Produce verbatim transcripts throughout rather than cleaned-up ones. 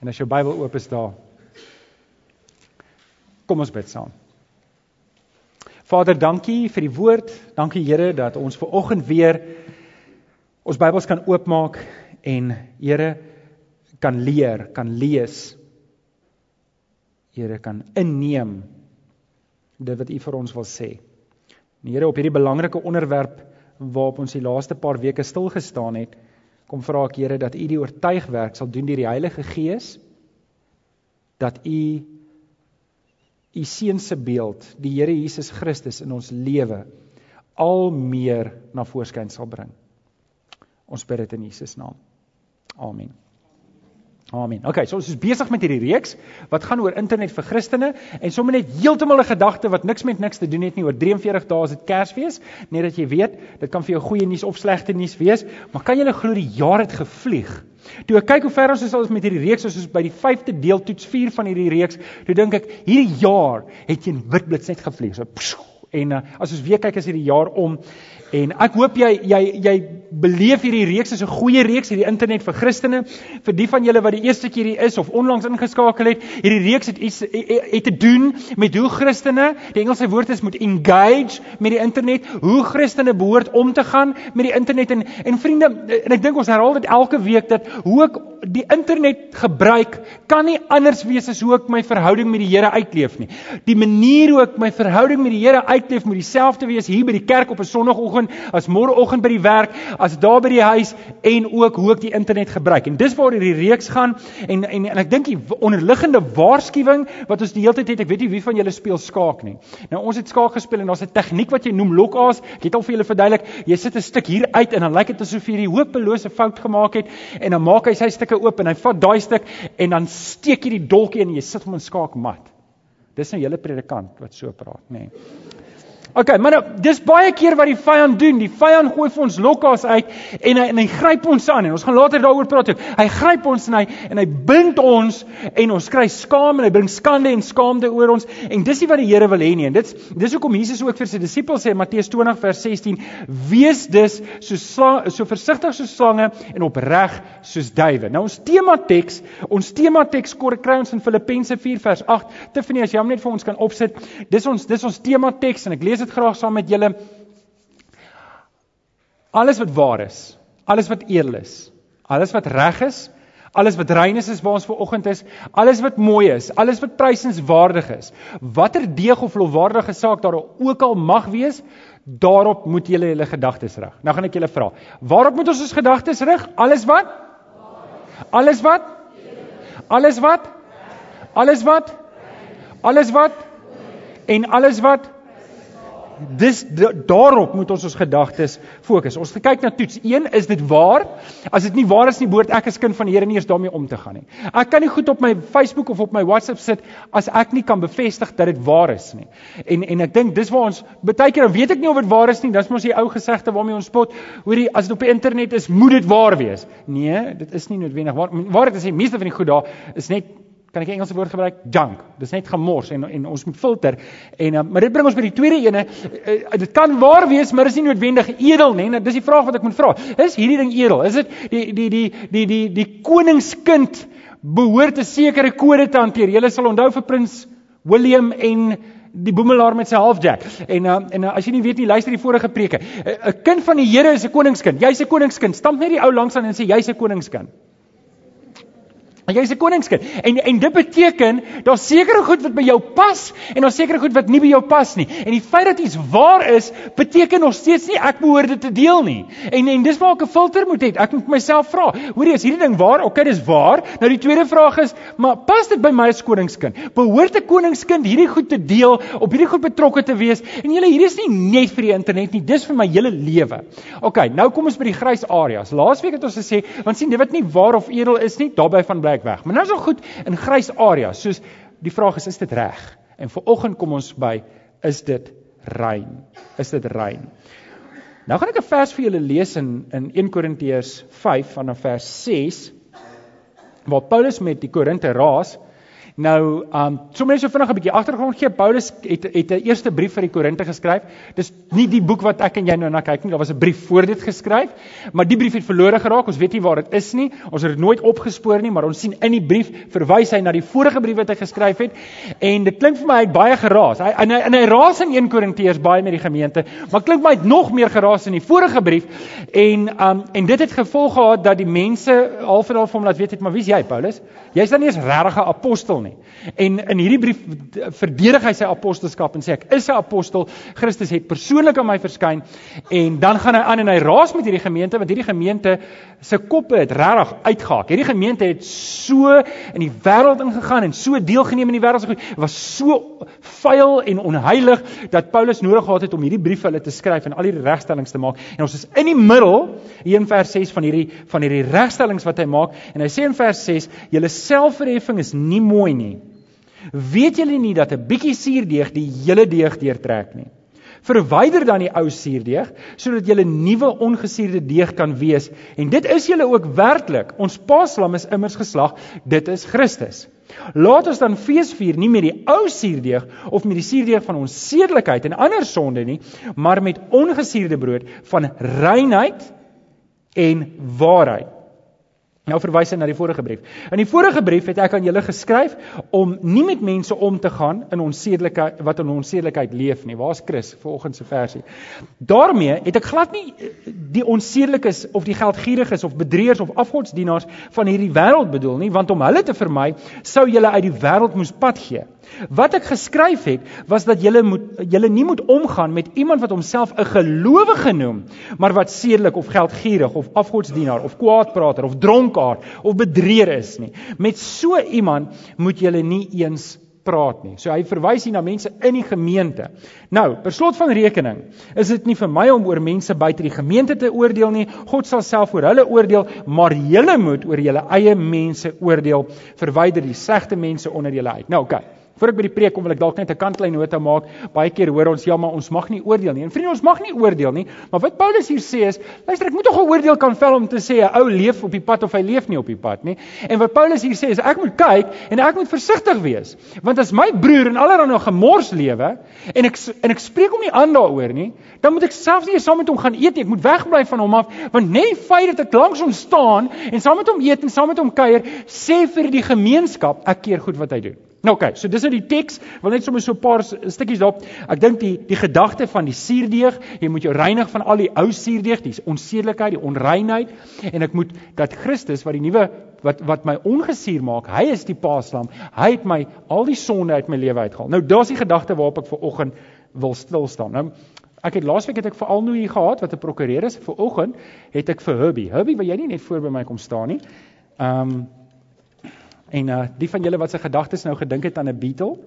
En as jou Bybel oop is daar, kom ons bid saam. Vader, dankie vir die woord, dankie Here dat ons vanoggend weer ons Bybels kan oopmaak en Here kan leer, kan lees. Here kan inneem dit wat U vir ons wil sê. En Here, op hierdie belangrike onderwerp waarop ons die laaste paar weke stilgestaan het, kom vra ek Here dat U die oortuigwerk sal doen deur die Heilige Gees, dat U U seun se beeld, die Here Jesus Christus in ons lewe al meer na voorskyn sal bring. Ons bid dit in Jesus naam. Amen. Amen. Ok, so ons is besig met hierdie reeks, wat gaan oor internet vir Christene, en sommer net heeltemal 'n gedagte wat niks met niks te doen het nie, oor drie en veertig dae is dit Kersfees, net dat jy weet, dit kan vir jou goeie nuus of slegte nuus wees, maar kan julle glo die jaar het gevlieg? Toe ek kyk hoe ver ons is al met hierdie reeks, ons is by die vyfde deel, toets vier van hierdie reeks, toe dink ek, hierdie jaar het teen witblits net gevlieg, so pssst, en uh, as ons weer kyk is hierdie jaar om, en ek hoop jy, jy, jy beleef hierdie reeks is 'n goeie reeks, hierdie internet vir Christene, vir die van julle wat die eerste keer hier is, of onlangs ingeskakel het, hierdie reeks het iets het te doen met hoe Christene, die Engelse woord is, moet engage met die internet, hoe Christene behoort om te gaan met die internet, en, en vriende, en ek dink ons herhaal dit elke week, dat hoe ek die internet gebruik, kan nie anders wees as hoe ek my verhouding met die Here uitleef nie. Die manier hoe ek my verhouding met die Here uitleef, moet dieselfde wees hier by die kerk op 'n Sondagoggend, as môreoggend by die werk, as daar by die huis, en ook hoe ek die internet gebruik. En dis waar die reeks gaan, en, en, en ek dink die onderliggende waarskuwing, wat ons die hele tyd het, ek weet nie wie van julle speel skaak nie. Nou ons het skaak gespeel, en daar's 'n tegniek wat jy noem lock-ass, ek het al vir julle verduidelik, jy sit 'n stuk hier uit, en dan lyk dit asof jy die hopelose fout gemaak het, en dan maak hy sy stukke oop, en hy vat daai stuk, en dan steek jy die dolkie in, en jy sit hom in skaakmat. Dis nou julle predikant wat so praat, nê. Nee. Ok, maar nou, dis baie keer wat die vyand doen, die vyand gooi vir ons lokkaas uit, en hy, en hy gryp ons aan, en ons gaan later daaroor praat ook, hy gryp ons, en hy, en hy bind ons, en ons kry skaam, en hy bring skande en skaamde oor ons, en dis nie wat die Here wil hê nie, en dis, dis hoekom Jesus ook vir sy disippels sê, Matteus twintig vers sestien, wees dus so, sla, so versigtig soos slange, en opreg soos duwe. Nou ons temateks, ons temateks kry ons in Filippense vier vers agt, Tiffany, as jy hom net vir ons kan opsit, dis ons, dis ons temateks, en ek lees dit graag saam met julle. Alles wat waar is, alles wat edel is, alles wat reg is, alles wat rein is, is waar ons vanoggend is, alles wat mooi is, alles wat prysenswaardig is, watter deeg of lofwaardige saak daar ook al mag wees, daarop moet julle julle gedagtes rig. Nou gaan ek julle vra, waarop moet ons ons gedagtes rig? Alles wat? Alles wat? Alles wat? Alles wat? Alles wat? En alles wat? Dis daarop moet ons ons gedagtes fokus. Ons kyk na toets een, is dit waar? As dit nie waar is nie, behoort ek as kind van die Here nie eens daarmee om te gaan nie. Ek kan nie goed op my Facebook of op my WhatsApp sit as ek nie kan bevestig dat dit waar is nie. En en ek dink dis waar ons baie keer dan weet ek nie of dit waar is nie. Dis mos die ou gesegde waarmee ons spot. Hoorie, as dit op die internet is, moet dit waar wees. Nee, dit is nie noodwendig waar. Waar dit is, die meeste van die goed daar is net, kan ek 'n Engelse woord gebruik? Junk. Dis net gemors, en, en ons moet filter. En, uh, maar dit bring ons by die tweede ene, uh, dit kan waar wees, maar dis nie noodwendig edel nie. Nou, dis die vraag wat ek moet vra. Is hierdie ding edel? Is dit die, die, die, die, die, die koningskind behoort 'n sekere kode te hanteer? Julle sal onthou vir prins William en die boemelaar met sy halfjack. En, uh, en uh, as jy nie weet nie, luister die vorige preke. 'n Kind van die Here is 'n koningskind. Jy's 'n koningskind. Stamp net die ou langs aan en sê jy's 'n koningskind. Jy is 'n koningskind. En en dit beteken daar's sekere goed wat by jou pas en daar's sekere goed wat nie by jou pas nie. En die feit dat iets waar is, beteken nog steeds nie ek behoort dit te deel nie. En en dis waar ek 'n filter moet hê. Ek moet myself vra, hoorie, is hierdie ding waar? Okay, dis waar. Nou die tweede vraag is, maar pas dit by my as koningskind? Behoort 'n koningskind hierdie goed te deel, op hierdie goed betrokke te wees? En julle, hierdie is nie net vir die internet nie, dis vir my hele lewe. Okay, nou kom ons by die grys areas. Laasweek het ons gesê, want sien, dit wat nie waar of edel is nie, daarbey van bly weg. Maar nou is al goed in grys areas, soos die vraag is, is dit reg? En vanoggend kom ons by, is dit rein? Is dit rein? Nou gaan ek 'n vers vir julle lees in, in Eerste Korintiërs vyf vanaf vers ses, waar Paulus met die Korinte raas, Nou, um, sommer net so vinnig 'n bietjie agtergrond gee. Paulus het, het 'n eerste brief vir die Korinte geskryf. Dis nie die boek wat ek en jy nou na kyk nie, daar was 'n brief voor dit geskryf, maar die brief het verlore geraak, ons weet nie waar dit is nie, ons het dit nooit opgespoor nie, maar ons sien in die brief, verwys hy na die vorige brief wat hy geskryf het, en dit klink vir my, hy het baie geraas, hy, en, hy, en hy raas in Eerste Korintiërs baie met die gemeente, maar klink my, hy het nog meer geraas in die vorige brief, en, um, en dit het gevolg gehad, dat die mense, half en half vir hom laat weet het, maar wie is jy, Paulus? Jy is dan nie eens regtig 'n apostel nie. En in hierdie brief verdedig hy sy apostelskap en sê ek is 'n apostel, Christus het persoonlik aan my verskyn, en dan gaan hy aan en hy raas met hierdie gemeente, want hierdie gemeente se koppe het regtig uitgehaak. Hierdie gemeente het so in die wêreld ingegaan en so deelgeneem in die wêreld, het was so vuil en onheilig dat Paulus nodig gehad het om hierdie brief vir hulle te skryf en al hierdie regstellings te maak. En ons is in die middel hier in vers ses van hierdie van hierdie regstellings wat hy maak, en hy sê in vers ses, julle selfverheffing is nie mooi nie. Weet julle nie dat 'n bietjie suurdeeg die hele deeg deurtrek nie? Verwyder dan die ou suurdeeg, sodat julle nuwe ongesuurde deeg kan wees, en dit is julle ook werklik. Ons paaslam is immers geslag, dit is Christus. Laat ons dan fees vier, nie met die ou suurdeeg, of met die suurdeeg van ons sedelikheid en ander sonde nie, maar met ongesuurde brood van reinheid en waarheid. Nou verwys hy na die vorige brief. In die vorige brief het ek aan julle geskryf om nie met mense om te gaan in onsedelikheid, wat in onsedelikheid leef nie. Waar is Chris, vanoggend se versie? Daarmee het ek glad nie die onsedelikes of die geldgieriges of bedrieërs of afgodsdienaars van hierdie wêreld bedoel nie, want om hulle te vermy, sou julle uit die wêreld moes pad gee. Wat ek geskryf het, was dat julle moet, julle nie moet omgaan met iemand wat homself 'n gelowige noem, maar wat sedelik of geldgierig of afgodsdienaar of kwaadprater of dronkaard of bedrieër is nie. Met so iemand moet julle nie eens praat nie. So hy verwys hier na mense in die gemeente. Nou, per slot van rekening, is dit nie vir my om oor mense buite die gemeente te oordeel nie. God sal self oor hulle oordeel, maar julle moet oor julle eie mense oordeel. Verwyder die slegte mense onder julle uit. Nou, oké. Okay. Voor ek by die preek kom, wil ek dalk net 'n kantlyn nota maak. Baie keer hoor ons, ja, maar ons mag nie oordeel nie. En vriende, ons mag nie oordeel nie. Maar wat Paulus hier sê is, luister, ek moet tog 'n oordeel kan vel om te sê 'n ou leef op die pad of hy leef nie op die pad nie. En wat Paulus hier sê is, ek moet kyk en ek moet versigtig wees. Want as my broer en allerlei nog gemors lewe en ek en ek spreek hom nie aan daaroor nie, dan moet ek selfs nie saam met hom gaan eet nie. Ek moet wegbly van hom af, want net die feit dat ek langs hom staan en saam met hom eet en saam met hom kuier, sê vir die gemeenskap ek keer goed wat hy doen. Nou oké, okay, so dis nou die teks, wil net sommer so 'n paar stukkies daarop. Ek dink die die gedagte van die suurdeeg, jy moet jou reinig van al die ou suurdeeg, die onsedelikheid, die onreinheid, en ek moet dat Christus wat die nuwe wat wat my ongesuur maak, hy is die paaslam. Hy het my al die sonde uit my lewe uitgehaal. Nou daar's die gedagte waarop ek vanoggend wil stil staan. Nou ek het laasweek het ek vir Alno hier gehad wat 'n prokureur is. Vanoggend het ek vir Herbie. Herbie, wil jy nie net voor by my kom staan nie? Ehm um, En uh, die van julle wat sy gedagtes nou gedink het aan 'n Beetle,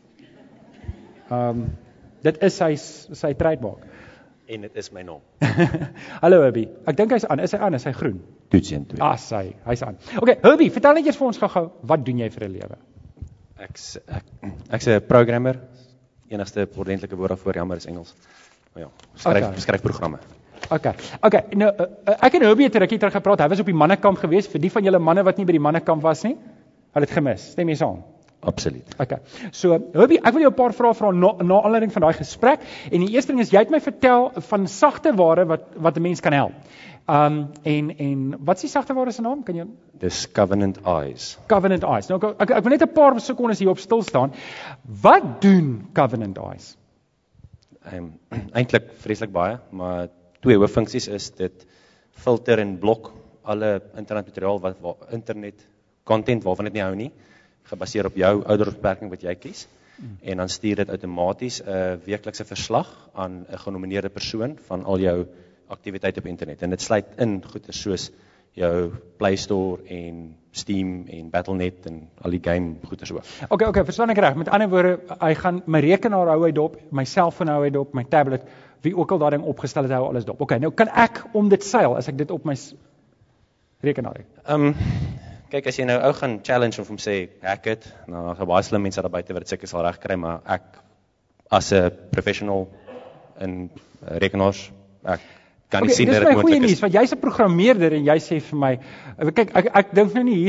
um, dit is sy, sy trademark. En dit is my naam. Hallo Herbie, ek dink hy's aan, is hy aan, is hy groen? Toets een, twee. Ah, sy, hy's aan. Okay, Herbie, vertel net eers vir ons gou-gou, wat doen jy vir 'n lewe? Ek's ek, ek's 'n programmer, enigste ordentlike woord daarvoor, jammer is Engels. Maar ja, skryf, okay. skryf programme. Okay, okay, nou, uh, ek en Herbie het 'n rukkie terug gepraat, hy was op die mannekamp gewees, vir die van julle manne wat nie by die mannekamp was nie, hulle het gemis, stem jy saam? Absoluut. Okay, so Herbie, ek wil jou 'n paar vrae vra na, na aanleiding van daai gesprek, en die eerste ding is, jy het my vertel van sagte ware wat, wat 'n mens kan help. Um, en, en, wat is die sagte ware se naam? Kan jy... Dis Covenant Eyes. Covenant Eyes, nou ek, ek, ek wil net 'n paar sekondes hier op stil staan. Wat doen Covenant Eyes? Um, Eintlik vreeslik baie, maar twee hooffunksies is dit filter en blok alle internetmateriaal wat, wat internet content waarvan dit nie hou nie, gebaseer op jou ouderdomsbeperking wat jy kies, mm. en dan stuur dit outomaties 'n uh, weeklikse verslag aan 'n genomineerde persoon van al jou aktiwiteite op internet, en dit sluit in goeie soos jou Play Store en Steam en Battle dot net en al die game goeie so. Okay, okay, verstaan ek reg. Met ander woorde, hy gaan my rekenaar hou hy dop, my selfoon hou hy dop, my tablet, wie ook al daai ding opgestel het, hou alles dop. Okay, nou kan ek om dit seil as ek dit op my rekenaar het. Ehm um, kyk, as jy nou ou gaan challenge of hom sê hack it, nou daar's baie slim mense daar buite wat dit seker sal regkry, maar ek as 'n professional in uh, rekenaars, ek kan nie okay, sien dat dit dit moontlik is. Dis my goeie nuus, want jy's 'n programmeerder en jy sê vir my, kyk, ek ek dink nou nie hier's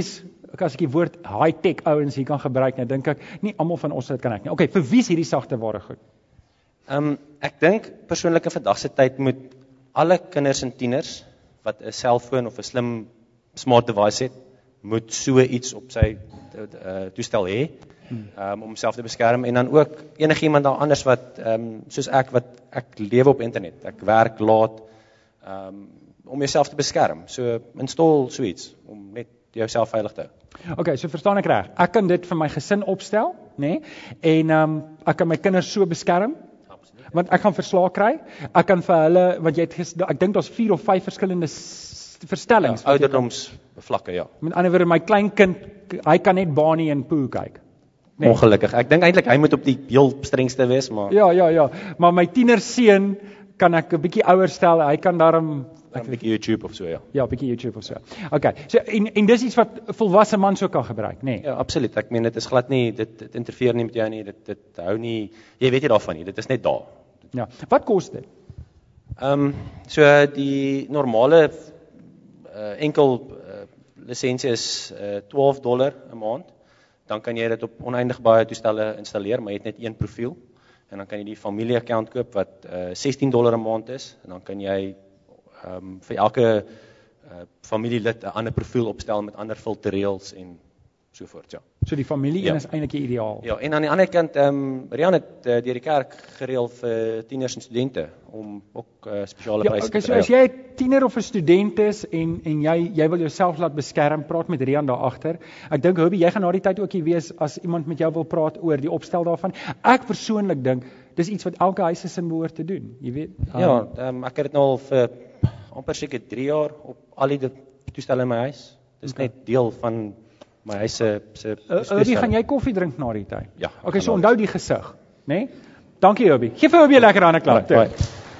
as ek die woord high-tech ouens hier kan gebruik, nou dink ek, nie almal van ons dit kan ek nie. Okay, vir wie is hierdie sagte ware goed? Um, ek dink persoonlik in vandag se tyd moet alle kinders en tieners wat 'n selfoon of 'n slim smart device het, moet so iets op sy uh, toestel hê, um, om homself te beskerm, en dan ook enigiemand daar anders wat, um, soos ek, wat ek lewe op internet, ek werk laat, um, om jouself te beskerm. So install so iets, om net jouself veilig te hou. Okay, so verstaan ek reg. Ek kan dit vir my gesin opstel, nê? En um, ek kan my kinders so beskerm, want ek gaan verslae kry. Ek kan vir hulle, want jy het ges, ek dink daar's vier of vyf verskillende verstellings. Ja, ouderdomsvlakke, ja. Met ander woorde, my kleinkind, hy kan net Barney en Pooh kyk. Nee. Ongelukkig. Ek dink eintlik hy moet op die heel strengste wees, maar Ja, ja, ja. Maar my tienerseun kan ek 'n bietjie ouer stel. Hy kan daarom 'n bietjie YouTube of so, ja. Ja, 'n bietjie YouTube of so. Okay. So en en dis iets wat 'n volwasse man so kan gebruik, nê? Nee. Ja, absoluut. Ek meen dit is glad nie dit dit interfereer nie met jou nie. Dit dit hou nie jy weet nie daarvan nie. Dit is net daar. Ja. Wat kos dit? Ehm um, so die normale uh, enkel uh, lisensie is uh, twaalf dollar 'n maand. Dan kan jy dit op oneindig baie toestelle installeer, maar jy het net een profiel. En dan kan jy die familie account koop wat uh, sestien dollar 'n maand is, en dan kan jy um, vir elke uh, familielid 'n ander profiel opstel met ander filterreëls en so voort, ja. So die familie Ja. een is eintlik ideaal. Ja, en aan die ander kant, ehm um, Rian het uh, deur die kerk gereël vir tieners en studente om ook uh, spesiale Ja, pryse okay, te so kry. as jy 'n tiener of 'n student is en en jy jy wil jouself laat beskerm, praat met Rian daar agter. Ek dink Hobie, jy gaan na die tyd ook hier wees as iemand met jou wil praat oor die opstel daarvan. Ek persoonlik dink dis iets wat elke huisgesin behoort te doen, jy weet. Ja, um, ek het dit nou al vir amper seker drie jaar op al die toestelle in my huis. Dis Okay. net deel van my huis se se Hobie, gaan jy koffie drink na die tyd? Ja. Okay, so onthou die gesig, né? Nee? Dankie Hobie. Geef vir Hobie 'n lekker hande klap toe.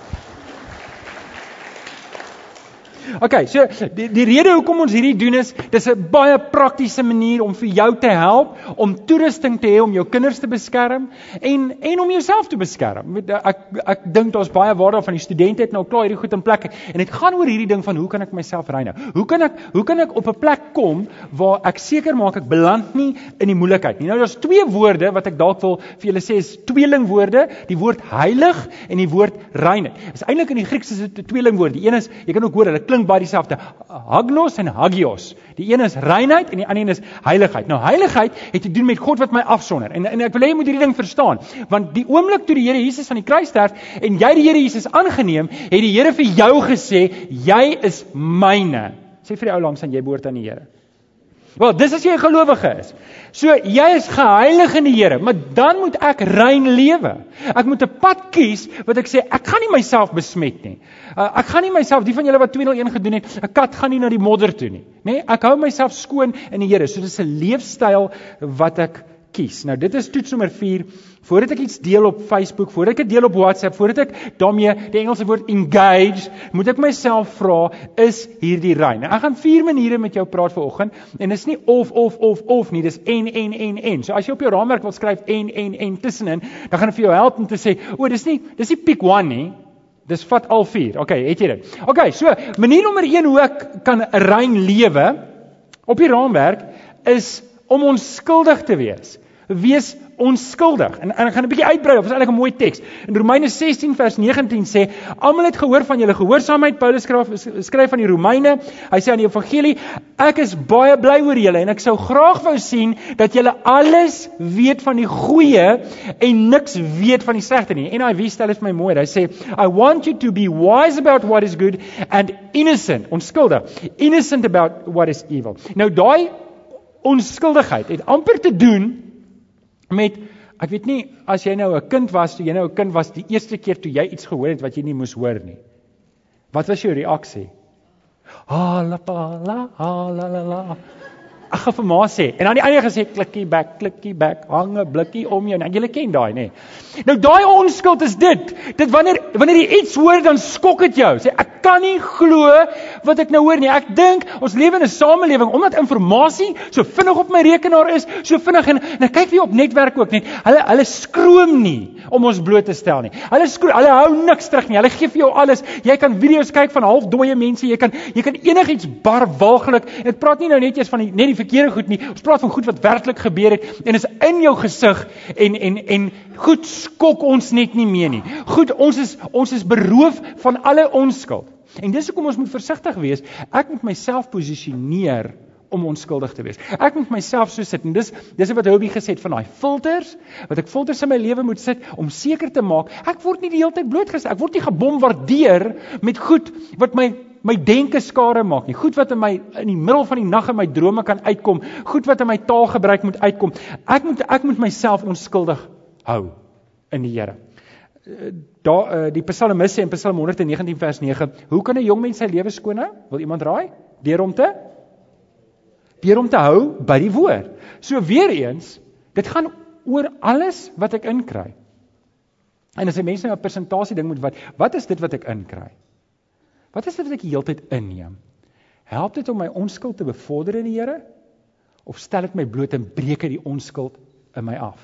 Okay, so die, die rede hoekom ons hierdie doen is, dis 'n baie praktiese manier om vir jou te help, om toerusting te hê om jou kinders te beskerm, en, en om jouself te beskerm. Ek, ek dink daar's baie waarde van die studente het nou klaar hierdie goed in plek, en dit gaan oor hierdie ding van hoe kan ek myself reine? Hoe kan ek, hoe kan ek op 'n plek kom, waar ek seker maak ek beland nie in die moeilikheid nie? Nou, daar's twee woorde wat ek dalk wil vir julle sê, is tweelingwoorde, die woord heilig en die woord reinheid. Is eintlik in die Grieks is dit 'n tweelingwoord. Die een is, jy kan ook hoor, hulle klink baie dieselfde, hagnos en hagios. Die een is reinheid en die ander een is heiligheid. Nou, heiligheid het te doen met God wat my afsonder. En, en ek wil hê jy moet hierdie ding verstaan, want die oomblik toe die Here Jesus aan die kruis sterf en jy die Here Jesus aangeneem, het die Here vir jou gesê, jy is myne. Sê vir die ou langs aan, jy behoort aan die Here. Wel, dis as jy 'n gelowige is. So, jy is geheilig in die Here, maar dan moet ek rein lewe. Ek moet 'n pad kies, wat ek sê, ek gaan nie myself besmet nie. Uh, ek gaan nie myself, die van julle wat twee nul een gedoen het, 'n kat gaan nie na die modder toe nie. Nee, ek hou myself skoon in die Here. So, dis 'n leefstyl wat ek kies. Nou, dit is toets nommer vier. Voordat ek iets deel op Facebook, voordat ek dit deel op WhatsApp, voordat ek daarmee die Engelse woord engage, moet ek myself vra, is hierdie rein? Nou, ek gaan vier maniere met jou praat vanoggend, en dis nie of, of, of, of nie, dis en, en, en, en. So as jy op jou raamwerk wil skryf en, en, en tussenin, dan gaan dit vir jou help om te sê, o, dis nie, dis nie pick one nie, dis vat al vier. Okay, het jy dit? Okay, so, manier nommer een hoe ek kan rein lewe, op die raamwerk, is om onskuldig te wees. Wees onskuldig. En, en ek gaan 'n bietjie uitbrei, dit is eintlik 'n mooi teks. In Romeine sestien vers negentien sê, almal het gehoor van julle gehoorsaamheid. Paulus skryf, skryf aan die Romeine, hy sê aan die evangelie, ek is baie bly oor julle en ek sou graag wou sien dat julle alles weet van die goeie en niks weet van die slegte nie. En N I V stel dit vir my mooi. Hy sê, I want you to be wise about what is good and innocent, onskuldig, innocent about what is evil. Nou daai onskuldigheid het amper te doen met, ek weet nie, as jy nou 'n kind was, toe jy nou 'n kind was, die eerste keer toe jy iets gehoor het wat jy nie moes hoor nie. Wat was jou reaksie? Ha la pa la, ha la la la. Ek gaan vir ma sê, en dan die ander gesê, klikkie back, klikkie back, hang 'n blikkie om jou, nou julle ken daai, nê. Nou daai onskuld is dit, dit wanneer, wanneer jy iets hoor, dan skok dit jou, sê, ek kan nie glo wat ek nou hoor nie, ek dink, ons lewe in 'n samelewing, omdat informasie so vinnig op my rekenaar is, so vinnig, en, en ek kyk weer op netwerk ook net, hulle, hulle skroom nie, om ons bloot te stel nie, hulle skroom, hulle hou niks terug nie, hulle gee vir jou alles, jy kan video's kyk van half dooie mense, jy kan, jy kan enigiets bar walglik, en ek praat nie nou net eers van die, net die verkeerde goed nie. Ons praat van goed wat werklik gebeur het en is in jou gesig en en en goed skok ons net nie meer nie. Goed, ons is ons is beroof van alle onskuld. En dis hoekom ons moet versigtig wees. Ek moet myself posisioneer om onskuldig te wees. Ek moet myself so sit, en dis, dis wat Hobie gesê het, van daai filters, wat ek filters in my lewe moet sit, om seker te maak, ek word nie die hele tyd blootgestel, ek word nie gebombardeer met goed, wat my, my denke skade maak nie, goed wat in my, in die middel van die nag in my drome kan uitkom, goed wat in my taalgebruik moet uitkom, ek moet, ek moet myself onskuldig hou, in die Here. Daar, die psalmis sê in Psalm honderd negentien vers nege, hoe kan 'n jong mens sy lewe skoon hou? Wil iemand raai? Deur hom te Deur om te hou by die woord. So weer eens, dit gaan oor alles wat ek inkry. En as die mense nou 'n persentasie ding moet wat, wat is dit wat ek inkry? Wat is dit wat ek die hele tyd inneem? Help dit om my onskuld te bevorder in die Here? Of stel dit my bloot en breek dit die onskuld in my af?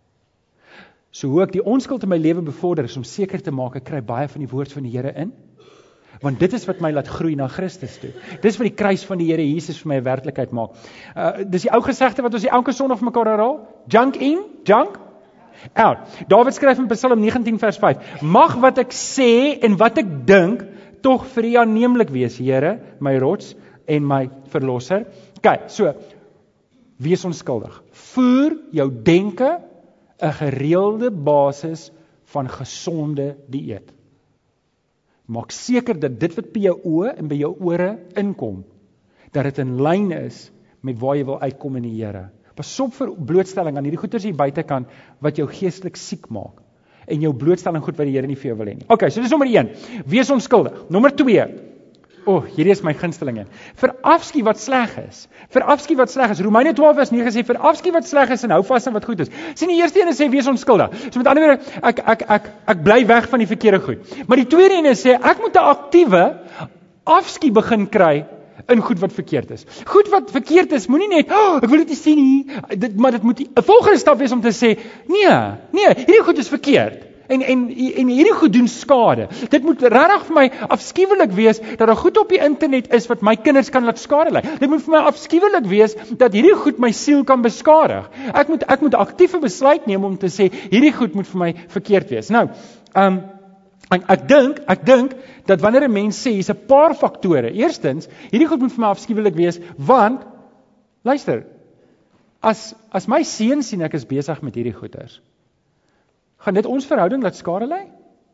So hoe ek die onskuld in my lewe bevorder is om seker te maak, ek kry baie van die woord van die Here in. Want dit is wat my laat groei na Christus toe. Dis wat die kruis van die Here Jesus vir my 'n werklikheid maak. Uh, dis die ou gesegde wat ons die elke Sondag vir mekaar herhaal. Junk in, junk out. Dawid skryf in Psalm negentien vers vyf. Mag wat ek sê en wat ek dink tog vir U aanneemlik wees, Here, my rots en my verlosser. Kyk, so wees onskuldig. Voer jou denke 'n gereelde basis van gesonde dieet. Maak seker dat dit wat by jou oë en by jou ore inkom, dat dit in lyn is met waar jy wil uitkom in die Here. Pas op vir blootstelling aan hierdie goeters hier buitekant wat jou geestelik siek maak en jou blootstelling goed wat die Here nie vir jou wil hê nie. Okay, so dis nommer een. Wees onskuldig. Nommer twee. O, oh, hierdie is my gunsteling een. Verafskiet wat sleg is. Verafskiet wat sleg is. Romeine twaalf vers nege sê verafskiet wat sleg is en hou vas aan wat goed is. Sien die eerste een sê wees onskuldig. So met ander woorde, ek ek ek ek bly weg van die verkeerde goed. Maar die tweede een sê ek moet 'n aktiewe afskiet begin kry in goed wat verkeerd is. Goed wat verkeerd is, moenie net, oh, ek wil dit nie sien nie, dit, maar dit moet 'n volgende stap wees om te sê, nee, nee, hierdie goed is verkeerd. En, en, en hierdie goed doen skade. Dit moet regtig vir my afskuwelik wees, dat daar goed op die internet is, wat my kinders kan laat skade ly. Dit moet vir my afskuwelik wees, dat hierdie goed my siel kan beskadig. Ek moet, ek moet aktiewe besluit neem om te sê, hierdie goed moet vir my verkeerd wees. Nou, um, ek, ek dink, ek dink, dat wanneer 'n mens sê, hier's 'n paar faktore. Eerstens, hierdie goed moet vir my afskuwelik wees, want, luister, as, as my seun sien ek is besig met hierdie goeders, gaan dit ons verhouding laat skade ly?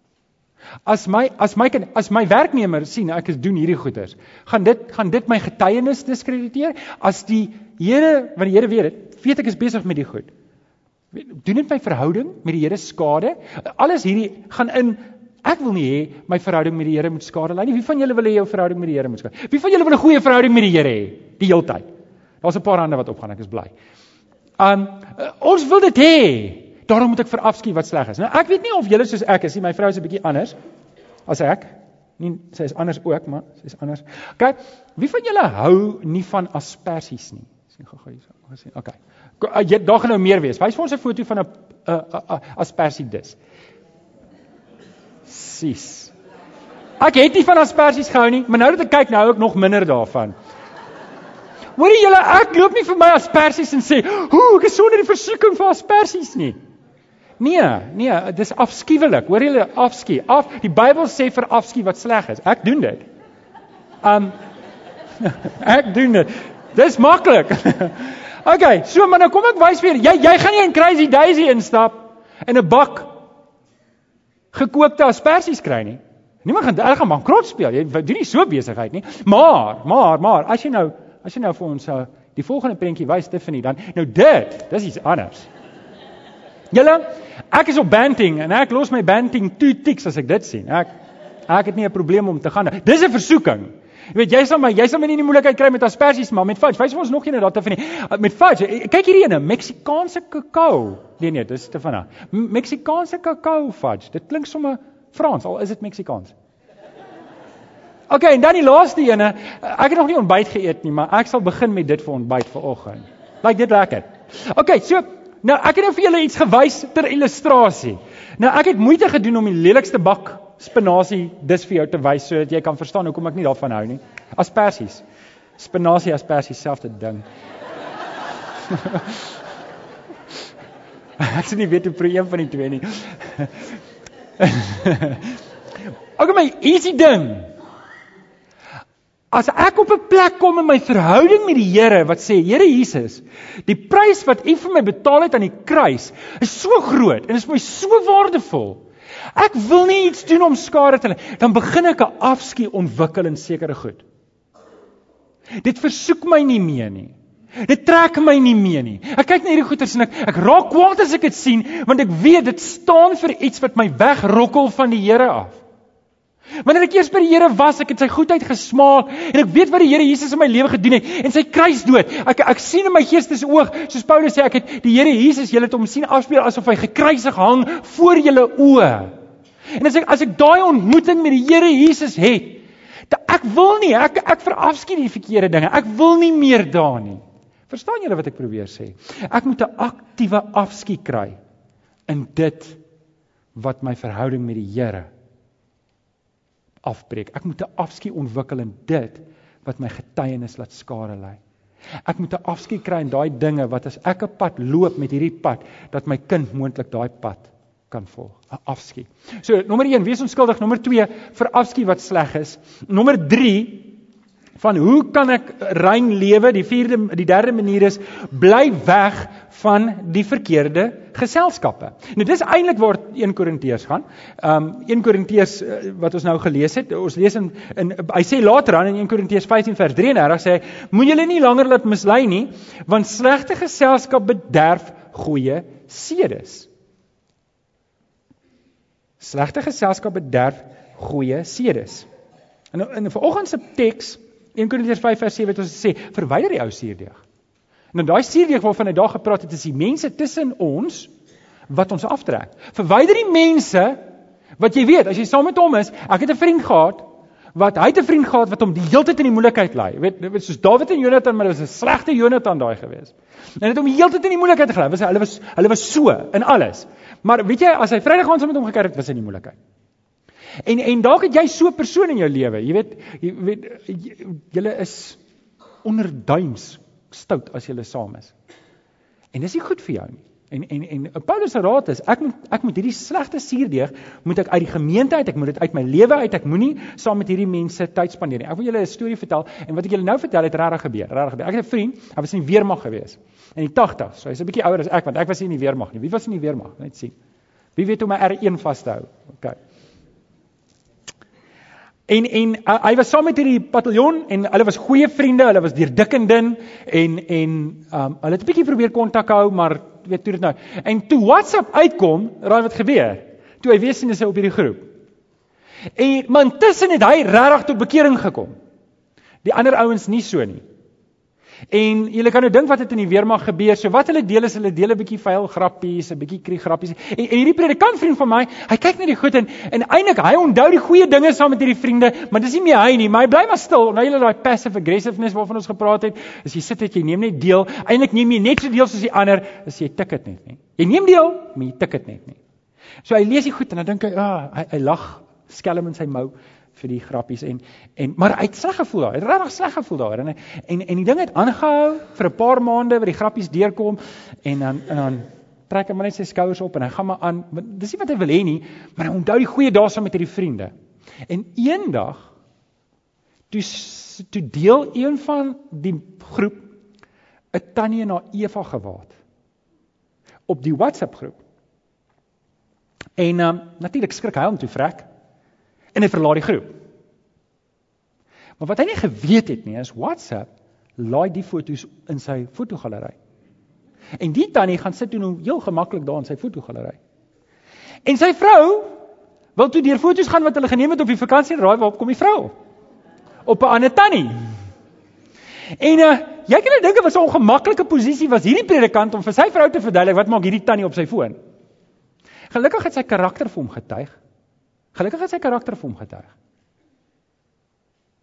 As my as my as my werknemer sien ek is doen hierdie goeders, gaan dit gaan dit my getuienis diskrediteer? As die Here, want die Here weet dit, weet ek is besig met die goed. Doen dit my verhouding met die Here skade? Alles hierdie gaan in, ek wil nie hê my verhouding met die Here moet skade ly nie. Wie van julle wil hê jou verhouding met die Here moet skade? Wie van julle wil 'n goeie verhouding met die Here hê die hele tyd? Daar's 'n paar hande wat opgaan, ek is bly. Um ons wil dit hê. Daarom moet ek verafskiet wat sleg is. Nou, ek weet nie of julle soos ek is, my vrou is 'n bietjie anders as ek. Nie, sy is anders ook, maar sy is anders. Okay, wie van julle hou nie van asperges nie? Sien gou-gou hier so gesien. Okay. Jy daar gaan nou meer wees. Wys vir ons 'n foto van 'n aspergedis. Sis. Ek het nie van asperges gehou nie, maar nou dat ek kyk, nou hou ek nog minder daarvan. Hoorie julle, ek loop nie vir my asperges en sê, "Hoe, ek is sonder die versoeking vir asperges nie." Nee, nee, dis afskuwelik. Hoor julle, afskie. Af, die Bybel sê vir afskie wat sleg is. Ek doen dit. Um ek doen dit. Dis maklik. Okay, so maar nou kom ek wys vir jy jy gaan nie in Crazy Daisy instap en 'n bak gekookte asperges kry nie. Niemand gaan ek gaan bankrot speel. Jy doen nie so besigheid nie. Maar, maar, maar as jy nou as jy nou vir ons uh, die volgende prentjie wys Tiffany dan nou dit, dis iets anders. Julle, ek is op Banting en ek los my Banting two ticks as ek dit sien. Ek ek het nie 'n probleem om te gaan. Dis 'n versoeking. Jy weet, jy sal my jy sal my nie in die moeilikheid kry met asperges, maar met fudge. Wys vir ons nog een daar Tiffany. Met fudge. Kyk hierdie ene, Meksikaanse kakao. Nee nee, dis Tiffany. Meksikaanse kakao fudge. Dit klink sommer Frans, al is dit Meksikaans. Okay, en dan die laaste ene. Ek het nog nie ontbyt geëet nie, maar ek sal begin met dit vir ontbyt vanoggend. Lyk dit lekker. Okay, so nou ek het nou vir julle iets gewys ter illustrasie. Nou ek het moeite gedoen om die lelikste bak spinasie dis vir jou te wys sodat jy kan verstaan hoekom ek nie daarvan hou nie. Asperges. Spinasie, asperges, selfde ding. Ek sê nie weet hoe probeer een van die twee nie. Ook my easy ding. As ek op 'n plek kom in my verhouding met die Here wat sê, Here Jesus, die prys wat U vir my betaal het aan die kruis is so groot en is vir my so waardevol. Ek wil nie iets doen om skade te lei. Dan begin ek 'n afskie ontwikkel in sekere goed. Dit versoek my nie meer nie. Dit trek my nie meer nie. Ek kyk na hierdie goeters en ek, ek raak kwaad as ek dit sien, want ek weet, dit staan vir iets wat my wegrokkel van die Here af. Wanneer ek eers by die Here was, ek het sy goedheid gesmaak, en ek weet wat die Here Jesus in my lewe gedoen het, en sy kruisdood, ek, ek sien in my geestes oog, soos Paulus sê, ek het die Here Jesus, julle het hom sien afspeel, asof hy gekruisig hang, voor julle oë. En as ek, as ek daai ontmoeting met die Here Jesus het, ek wil nie, ek, ek verafskiet die verkeerde dinge, ek wil nie meer daar nie. Verstaan julle wat ek probeer sê? Ek moet 'n aktiewe afskiet kry in dit wat my verhouding met die Here afbreek. Ek moet 'n afskiet ontwikkel in dit wat my getuienis laat skade lei. Ek moet 'n afskiet kry in daai dinge wat as ek 'n pad loop met hierdie pad, dat my kind moontlik daai pad kan volg. 'n Afskiet. So, nommer een, wees onskuldig. Nommer twee, vir afskiet wat sleg is. Nommer drie, van hoe kan ek rein lewe? Die vierde, die derde manier is, bly weg van die verkeerde geselskappe. Nou dis eintlik waar Eerste Korintiërs gaan. Um, Eerste Korintiërs wat ons nou gelees het, ons lees in, in hy sê later aan in Eerste Korintiërs vyftien vers drieëndertig sê hy, moet julle nie langer laat mislei nie, want slegte geselskap bederf goeie sedes. Slegte geselskap bederf goeie sedes. En in vanoggend se teks Eerste Korintiërs vyf vers sewe het ons sê, verwyder die ou suurdeeg. En daai suurdeeg waarvan hy daar gepraat het, is die mense tussen ons wat ons aftrek. Verwyder die mense wat jy weet, as jy saam met hom is, ek het 'n vriend gehad wat hy het 'n vriend gehad wat hom die hele tyd in die moeilikheid lei. Weet, weet soos Dawid en Jonathan, maar dit was 'n slegte Jonathan daai gewees. En het hom die hele tyd in die moeilikheid gelei. Hulle was hulle was so in alles. Maar weet jy, as hy Vrydag aand saam met hom gekyk het, was hy in die moeilikheid. En en dalk het jy so 'n persoon in jou lewe. Jy weet, jy weet julle is onderduims stout as julle saam is. En dis nie goed vir jou nie. En en en Paulus se raad is, ek moet ek moet hierdie slegte suurdeeg moet ek uit die gemeente uit, ek moet dit uit my lewe uit, ek moenie saam met hierdie mense tyd spandeer nie. Ek wil julle 'n storie vertel en wat ek julle nou vertel het regtig gebeur, regtig gebeur. Ek het 'n vriend, hy was in die weermag gewees in die tagtigs. So hy's 'n bietjie ouer as ek, want ek was nie in die weermag nie. Wie was in die weermag? Net sien. Wie weet hoe my R een vas te hou? Okay. En en uh, hy was saam met hierdie bataljon en hulle was goeie vriende, hulle was deur dik en dun en en um, hulle het 'n bietjie probeer kontak hou, maar weet toe dit nou. En toe WhatsApp uitkom, raai wat gebeur? Toe hy weer sien is hy op hierdie groep. En maar intussen het hy regtig tot bekering gekom. Die ander ouens nie so nie. En julle kan nou dink wat het in die weermag gebeur. So wat hulle deel is hulle deel 'n bietjie vuil grappies, 'n bietjie krieg grappies. En, en hierdie predikant vriend van my, hy kyk na die goed en en eintlik hy onthou die goeie dinge saam met hierdie vriende, maar dis nie meer hy nie, maar hy bly maar stil. Nou julle daai passive aggressiveness waarvan ons gepraat het, as jy sit het jy neem net deel. Eintlik neem jy net so deel soos die ander, as jy tik dit net nie. Jy neem deel, maar jy tik dit net nie. So hy lees die goed en dan dink hy, ah, hy, hy lag skelm in sy mou vir die grappies en en maar hy het sleg gevoel daar. Hy het regtig sleg gevoel daar en en en die ding het aangehou vir 'n paar maande waar die grappies deurkom en dan en dan trek hy maar net sy skouers op en hy gaan maar aan. Dis nie wat hy wil hê nie, maar hy onthou die goeie dae saam met hierdie vriende. En eendag toe toe deel een van die groep 'n tannie na Eva gewaad op die WhatsApp groep. En um, natuurlik skrik hy om toe vrek. En hy verlaat die groep. Maar wat hy nie geweet het nie, is WhatsApp laai die foto's in sy fotogalery. En die tannie gaan sit toe nou heel gemaklik daar in sy fotogalery. En sy vrou wil toe deur foto's gaan wat hulle geneem het op die vakansie en raai waarop kom die vrou? Op 'n ander tannie. En uh, jy kan nou dink, wat so 'n ongemaklike posisie was hierdie predikant om vir sy vrou te verduidelik wat maak hierdie tannie op sy foon. Gelukkig het sy karakter vir hom getuig. Gelukkig het sy karakter vir hom getuig.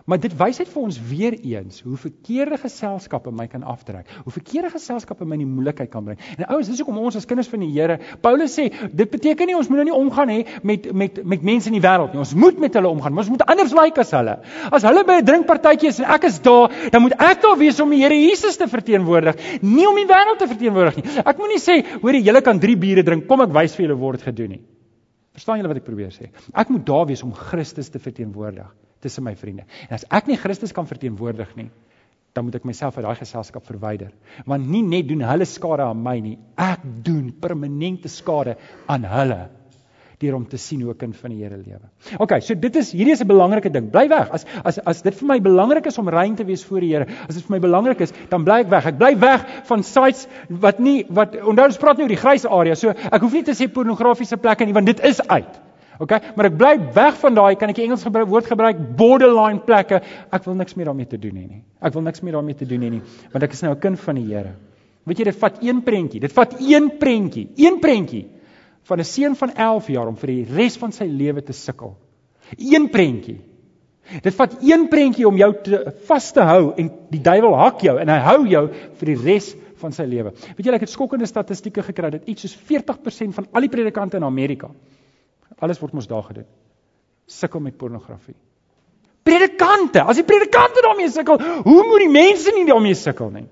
Maar dit wys uit vir ons weer eens hoe verkeerde geselskappe my kan aftrek. Hoe verkeerde geselskappe my in die moeilikheid kan bring. En ouens, dis hoekom ons as kinders van die Here, Paulus sê, dit beteken nie ons moet nou nie omgaan hê met met met mense in die wêreld nie. Ons moet met hulle omgaan, maar ons moet anders lyk like as hulle. As hulle by 'n drinkpartytjie is en ek is daar, dan moet ek daar wees om die Here Jesus te verteenwoordig, nie om die wêreld te verteenwoordig nie. Ek moet nie sê, hoorie, julle kan drie biere drink, kom ek wys vir julle word gedoen nie. Verstaan julle wat ek probeer sê? Ek moet daar wees om Christus te verteenwoordig tussen my vriende. En as ek nie Christus kan verteenwoordig nie, dan moet ek myself uit daai geselskap verwyder. Want nie net doen hulle skade aan my nie, ek doen permanente skade aan hulle, deur om te sien hoe 'n kind van die Here lewe. OK, so dit is, hierdie is 'n belangrike ding. Bly weg. As as as dit vir my belangrik is om rein te wees voor die Here, as dit vir my belangrik is, dan bly ek weg. Ek bly weg van sites wat nie wat onthou ons praat nie oor die grys area. So ek hoef nie te sê pornografiese plekke nie, want dit is uit. Okay, maar ek bly weg van daai, kan ek die Engels gebruik, woord gebruik, borderline plekke. Ek wil niks meer daarmee te doen hê nie. Ek wil niks meer daarmee te doen hê nie, want ek is nou 'n kind van die Here. Weet jy, dit vat een prentjie. Dit vat een prentjie, een prentjie van 'n seun van elf jaar om vir die res van sy lewe te sukkel. Een prentjie. Dit vat een prentjie om jou te vas te hou en die duiwel hak jou en hy hou jou vir die res van sy lewe. Weet jy, ek het skokkende statistieke gekry dat iets soos veertig persent van al die predikante in Amerika, alles word mos daar gedoen, sukkel met pornografie. Predikante, as die predikante daarmee sukkel, hoe moet die mense nie daarmee sukkel nie?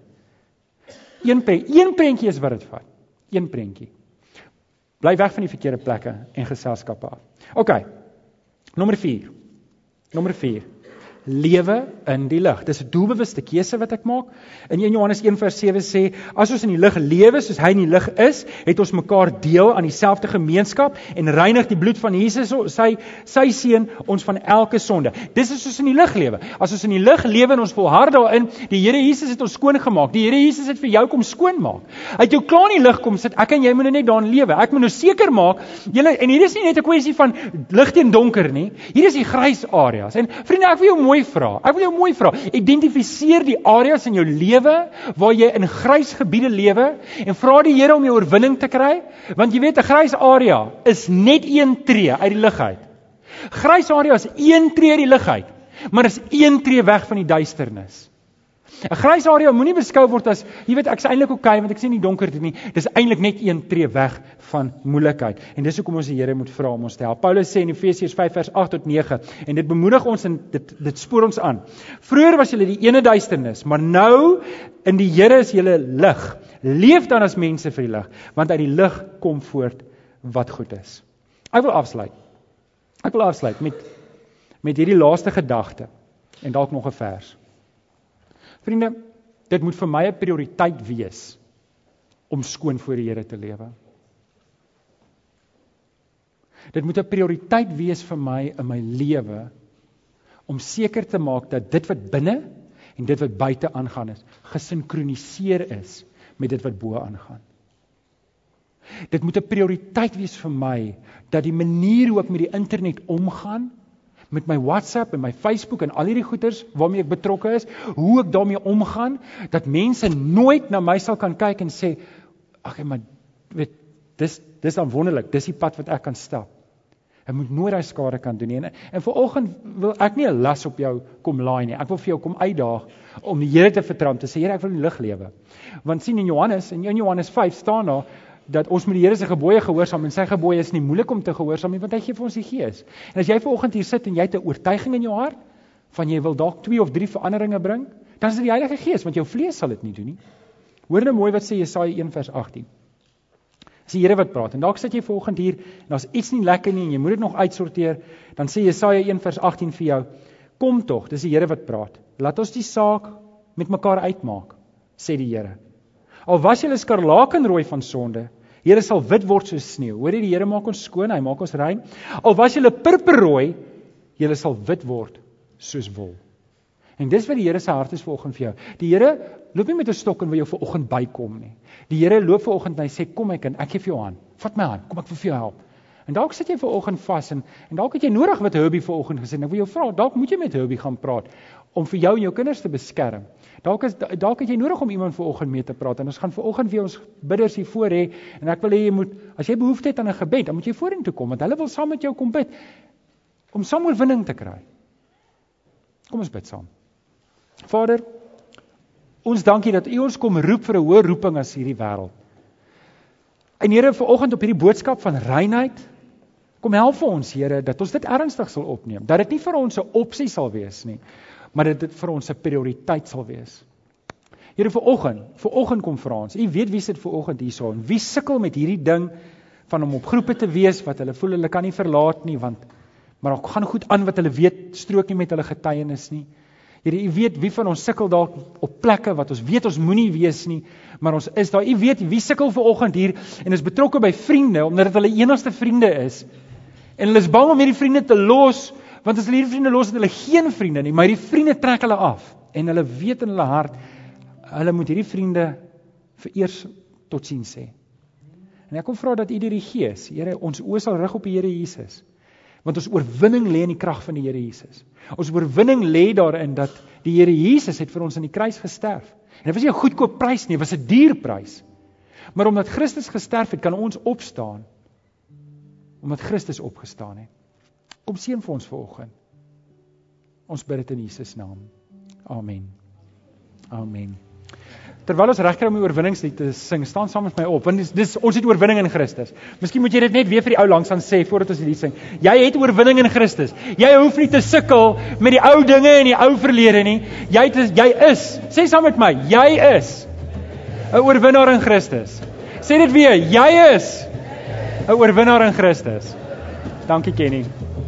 Een prentjie, een prentjie is wat dit vat. Een prentjie. Bly weg van die verkeerde plekke en geselskappe af. OK. Nommer vier. Nommer vier. Lewe in die lig. Dis 'n doelbewuste keuse wat ek maak. In een Johannes een vers sewe sê, as ons in die lig lewe soos hy in die lig is, het ons mekaar deel aan dieselfde gemeenskap en reinig die bloed van Jesus, sy sy seun, ons van elke sonde. Dis is ons in die lig lewe. As ons in die lig lewe en ons volhard daarin, die Here Jesus het ons skoon gemaak. Die Here Jesus het vir jou kom skoon maak. Hy het jou klaar in die lig kom sit. Ek en jy moet net daarin lewe. Ek moet nou seker maak, julle, en hier is nie net 'n kwessie van lig teen donker nie. Hier is die grys areas. En vriende, ek wil jou mooi vra. Ek wil jou mooi vra. Identifiseer die areas in jou lewe waar jy in grys gebiede lewe en vra die Here om jou oorwinning te kry, want jy weet 'n grys area is net een tree uit die lig uit. Grys area is een tree uit die lig uit, maar is een tree weg van die duisternis. 'n Grys area moenie beskou word as, jy weet, ek is eintlik okay want ek sien nie donker nie. Dis eintlik net een tree weg van moeilikheid. En dis hoekom ons die Here moet vra om ons te help. Paulus sê in Efesiërs vyf vers agt tot nege, en dit bemoedig ons en dit dit spoor ons aan. Vroeër was julle die ene duisternis, maar nou in die Here is julle lig. Leef dan as mense vir die lig, want uit die lig kom voort wat goed is. Ek wil afsluit. Ek wil afsluit met met hierdie laaste gedagte en dalk nog 'n vers. Vriende, dit moet vir my 'n prioriteit wees om skoon voor die Here te lewe. Dit moet 'n prioriteit wees vir my in my lewe om seker te maak dat dit wat binne en dit wat buite aangaan is, gesinkroniseer is met dit wat bo aangaan. Dit moet 'n prioriteit wees vir my dat die manier hoe ek met die internet omgaan, met my WhatsApp en my Facebook en al hierdie goeders waarmee ek betrokke is, hoe ek daarmee omgaan, dat mense nooit na my sal kan kyk en sê, ag, maar weet, dis dis dan wonderlik, dis die pad wat ek kan stap. Ek moet nooit daai skade kan doen nie. En, en vanoggend wil ek nie 'n las op jou kom laai nie. Ek wil vir jou kom uitdaag om die Here te vertrou, om te sê, Here, ek wil in die lig lewe. Want sien in Johannes, in een Johannes vyf staan daar dat ons moet die Here se gebooie gehoorsaam, en sy gebooie is nie moeilik om te gehoorsaam nie, want hy gee vir ons die Gees. En as jy vanoggend hier sit en jy het 'n oortuiging in jou hart van jy wil dalk twee of drie veranderinge bring, dan is dit die Heilige Gees, want jou vlees sal dit nie doen nie. Hoor nou mooi wat sê Jesaja een vers agttien. Dis die Here wat praat. En dalk sit jy vanoggend hier en daar's iets nie lekker nie en jy moet dit nog uitsorteer, dan sê Jesaja een vers agttien vir jou, kom tog, dis die Here wat praat. Laat ons die saak met mekaar uitmaak, sê die Here. Al was julle skarlakenrooi van sonde, julle sal wit word soos sneeu. Hoor jy, die Here maak ons skoon, hy maak ons rein. Al was julle purperrooi, julle sal wit word soos wol. En dis wat die Here se hart is vanoggend vir jou. Die Here loop nie met 'n stok en wil jou vanoggend bykom nie. Die Here loop vanoggend en hy sê, kom my kind, ek gee vir jou hand. Vat my hand, kom ek wil vir jou help. En dalk sit jy vanoggend vas en en dalk het jy nodig wat Herbie vanoggend gesê. Ek wil jou vra, dalk moet jy met Herbie gaan praat om vir jou en jou kinders te beskerm. Dalk is dalk het jy nodig om iemand vanoggend mee te praat. En ons gaan vanoggend weer ons bidders hier voor hê en ek wil hê jy moet, as jy behoefte het aan 'n gebed, dan moet jy vorentoe kom want hulle wil saam met jou kom bid om saam oorwinning te kry. Kom ons bid saam. Vader, ons dankie dat U ons kom roep vir 'n hoër roeping as hierdie wêreld. En Here, vanoggend op hierdie boodskap van reinheid, kom help vir ons, Here, dat ons dit ernstig sal opneem. Dat dit nie vir ons 'n opsie sal wees nie, maar dat dit vir ons 'n prioriteit sal wees. Here, vanoggend, vanoggend kom vra ons. U weet wie sit vanoggend hierso en wie sukkel met hierdie ding van om op groepe te wees wat hulle voel hulle kan nie verlaat nie, want maar ook gaan goed aan wat hulle weet strook nie met hulle getuienis nie. Here, U weet wie van ons sukkel dalk op plekke wat ons weet ons moenie wees nie, maar ons is daar. U weet wie sukkel vanoggend hier en is betrokke by vriende omdat dit hulle enigste vriende is. En hulle is bang om hierdie vriende te los, want as hulle hierdie vriende los, het hulle geen vriende nie, maar hierdie vriende trek hulle af en hulle weet in hulle hart hulle moet hierdie vriende vereers totsiens sê. En ek kom vra dat U deur die Gees, Here, ons oë sal rig op die Here Jesus. Want ons oorwinning lê in die krag van die Here Jesus. Ons oorwinning lê daarin dat die Here Jesus het vir ons aan die kruis gesterf. En dit was nie 'n goedkoop prys nie, dit was 'n duur prys. Maar omdat Christus gesterf het, kan ons opstaan. Omdat Christus opgestaan het. Kom seën vir ons vanoggend. Ons bid dit in Jesus naam. Amen. Amen. Terwyl ons regkry om die oorwinningslied te sing, staan saam met my op, want dis, dis, ons het oorwinning in Christus. Miskien moet jy dit net weer vir die ou langs aan sê, voordat ons die lied sing. Jy het oorwinning in Christus. Jy hoef nie te sukkel met die ou dinge en die ou verlede nie. Jy, het, jy is, sê saam met my, jy is 'n oorwinnaar in Christus. Sê dit weer, jy is 'n oorwinnaar in Christus. Dankie Kenny.